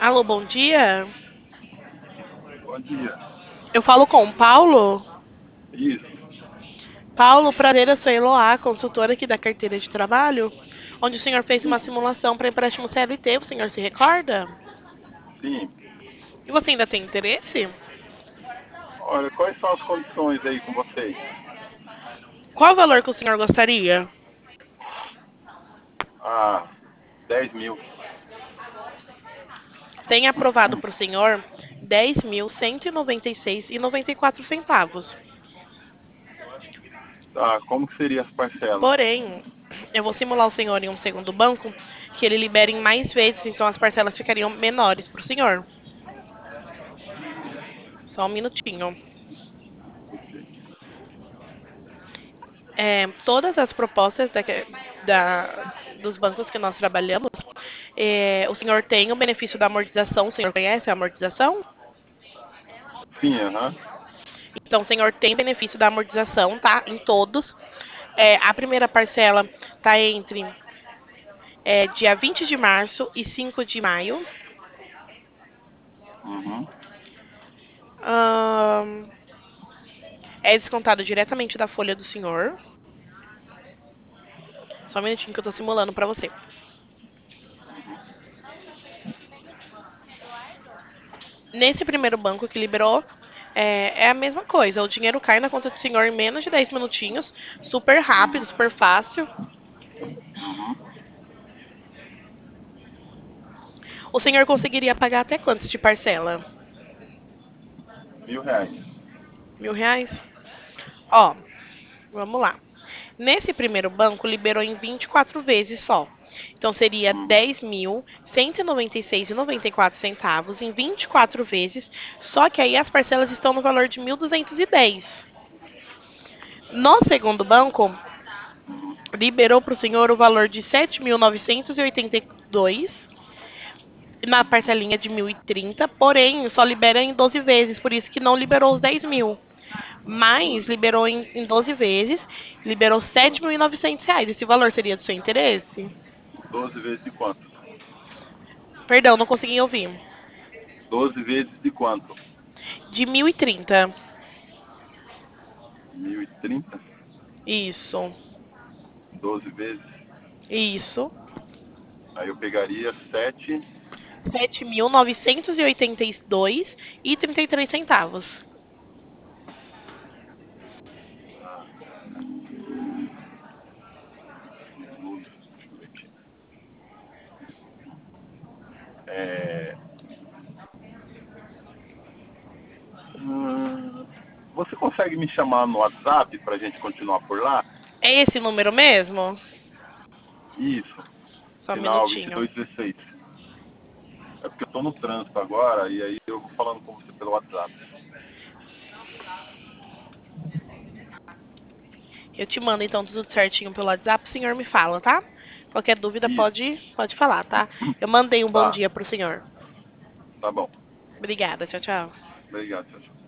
Alô, bom dia. Bom dia. Eu falo com o Paulo. Isso. Paulo, prazer, eu sou Eloá, consultora aqui da carteira de trabalho, onde o senhor fez uma Sim, simulação para empréstimo CLT, o senhor se recorda? sim. E você ainda tem interesse? Olha, quais são as condições aí com vocês? Qual o valor que o senhor gostaria? Ah, 10.000. Tem aprovado para o senhor 10.196,94 centavos. Tá, como que seria as parcelas? Porém, eu vou simular o senhor em um segundo banco, que ele libere em mais vezes, então as parcelas ficariam menores para o senhor. Só um minutinho. Todas as propostas dos bancos que nós trabalhamos, o senhor tem o benefício da amortização, o senhor conhece a amortização? Sim, aham. Então, o senhor tem benefício da amortização, tá? Em todos. A primeira parcela tá entre dia 20 de março e 5 de maio. Uhum. Ahn, É descontado diretamente da folha do senhor. Só um minutinho que eu tô simulando pra você. Nesse primeiro banco que liberou, é a mesma coisa. O dinheiro cai na conta do senhor em menos de 10 minutinhos. Super rápido, super fácil. O senhor conseguiria pagar até quantos de parcela? R$ 1.000. R$ 1.000? Ó, vamos lá. Nesse primeiro banco, liberou em 24 vezes só. Então, seria Uhum. 10.196,94 centavos em 24 vezes. Só que aí as parcelas estão no valor de 1.210. No segundo banco, liberou para o senhor o valor de 7.982 na parcelinha de 1.030, porém só libera em 12 vezes, por isso que não liberou os 10.000. Mas liberou em 12 vezes, liberou R$ 7.900. Esse valor seria do seu interesse? 12 vezes de quanto? Perdão, não consegui ouvir. 12 vezes de quanto? De 1.030. 1.030. Isso, 12 vezes. isso. Aí eu pegaria 7. 7.982,33 centavos. É, você consegue me chamar no WhatsApp para a gente continuar por lá? É esse número mesmo? Isso. Só um Final minutinho. 2216. É porque eu tô no trânsito agora e aí eu vou falando com você pelo WhatsApp. Eu te mando então tudo certinho pelo WhatsApp, o senhor me fala, tá? Qualquer dúvida Isso. pode falar, tá? Eu mandei um bom Tá. dia pro senhor. Tá bom. Obrigada, tchau, tchau. Obrigado, tchau, tchau.